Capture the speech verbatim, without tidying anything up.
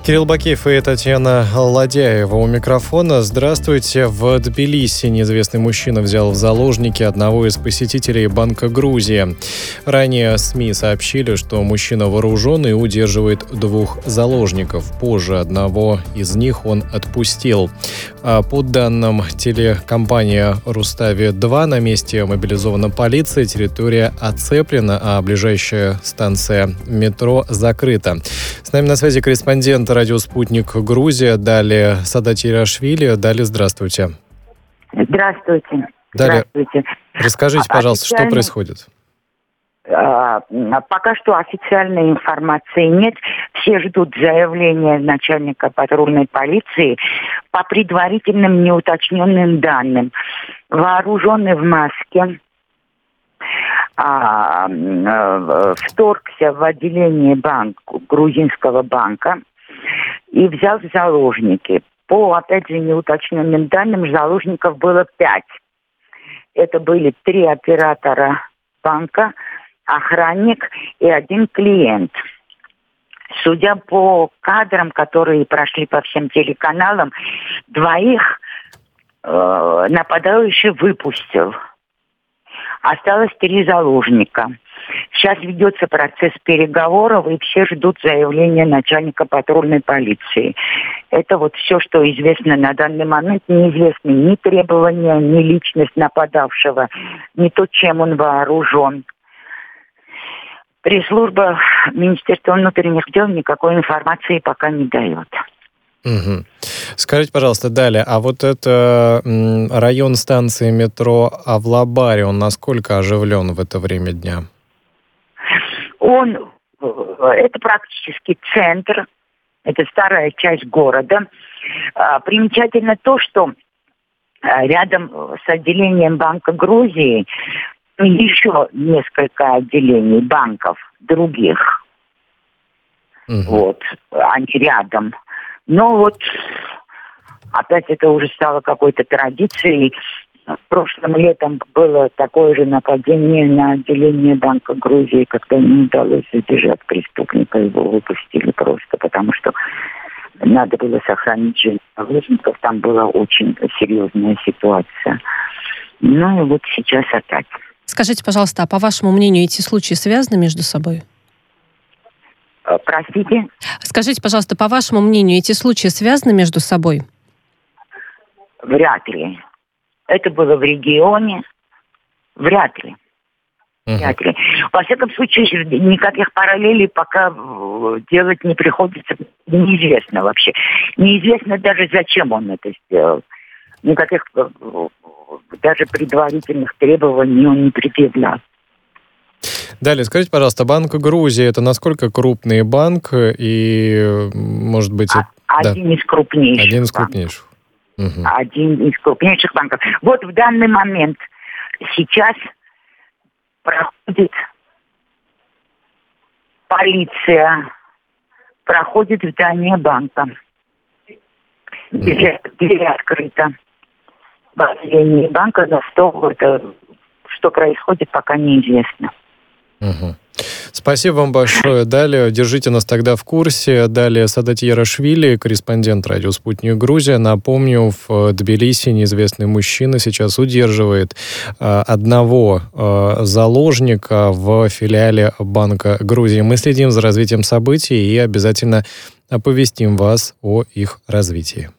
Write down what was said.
Кирилл Бакеев и Татьяна Ладяева у микрофона. Здравствуйте. В Тбилиси неизвестный мужчина взял в заложники одного из посетителей Банка Грузии. Ранее СМИ сообщили, что мужчина вооружен и удерживает двух заложников. Позже одного из них он отпустил. По данным телекомпании «Рустави-два», на месте мобилизована полиция, территория оцеплена, а ближайшая станция метро закрыта. С нами на связи корреспондент радио «Спутник Грузия» Далия Садатирашвили. Далия, здравствуйте. Здравствуйте. Далия, Здравствуйте. Расскажите, пожалуйста, Официально... что происходит? А, пока что официальной информации нет. Все ждут заявления начальника патрульной полиции. По предварительным неуточненным данным, вооруженный в маске, а, а, вторгся в отделение банк, грузинского банка и взял в заложники. По, опять же, неуточненным данным, заложников было пять. Это были три оператора банка, охранник и один клиент. Судя по кадрам, которые прошли по всем телеканалам, двоих э, нападающий выпустил. Осталось три заложника. Сейчас ведется процесс переговоров, и все ждут заявления начальника патрульной полиции. Это вот все, что известно на данный момент. Неизвестны ни требования, ни личность нападавшего, ни то, чем он вооружен. Пресс-служба Министерства внутренних дел никакой информации пока не дает. Угу. Скажите, пожалуйста, Далее, а вот это м, район станции метро Авлабари, он насколько оживлен в это время дня? Он, это практически центр, это старая часть города. Примечательно то, что рядом с отделением Банка Грузии еще несколько отделений банков других. Угу. Вот, они рядом. Но вот опять это уже стало какой-то традицией. Прошлым летом было такое же нападение на отделение Банка Грузии, когда не удалось задержать преступника, его выпустили просто, потому что надо было сохранить жизнь заложников. Там была очень серьезная ситуация. Ну и вот сейчас опять. Скажите, пожалуйста, а по вашему мнению, эти случаи связаны между собой? Простите? Скажите, пожалуйста, по вашему мнению, эти случаи связаны между собой? Вряд ли. Это было в регионе. Вряд ли. Uh-huh. Вряд ли. Во всяком случае, никаких параллелей пока делать не приходится. Неизвестно вообще. Неизвестно даже, зачем он это сделал. Никаких даже предварительных требований он не предъявлял. Далее, скажите, пожалуйста, Банк Грузии – это насколько крупный банк и, может быть… А, да. Один из крупнейших. Один из крупнейших. Угу. Один из крупнейших банков. Вот в данный момент сейчас проходит полиция, проходит здание банка. Дверь, дверь открыта. В отделении банка за стол. Это, что происходит, пока неизвестно. Угу. Спасибо вам большое. Далее держите нас тогда в курсе. Далее Садатирашвили, корреспондент радио «Спутник Грузия». Напомню, в Тбилиси неизвестный мужчина сейчас удерживает э, одного э, заложника в филиале Банка Грузии. Мы следим за развитием событий и обязательно оповестим вас о их развитии.